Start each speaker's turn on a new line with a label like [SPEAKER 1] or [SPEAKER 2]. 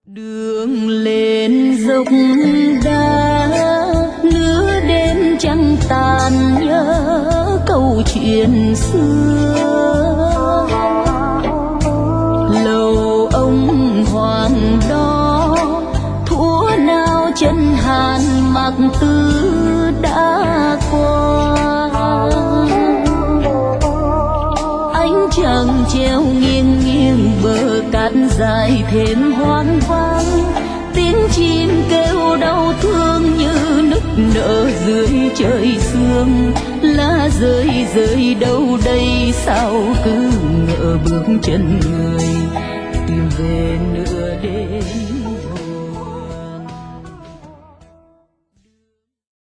[SPEAKER 1] Đường lên dốc đá, nửa đêm trăng tàn nhớ câu chuyện xưa. Lầu ông hoàng đó, thuở nào chân hàn mặc tư đã qua. Ánh trăng treo nghiêng nghiêng bờ cát dài thêm hoang vắng, tiếng chim kêu đau thương như nức nở dưới trời sương. Lá rơi rơi đâu đây sao cứ ngỡ bước chân người tìm về nữa.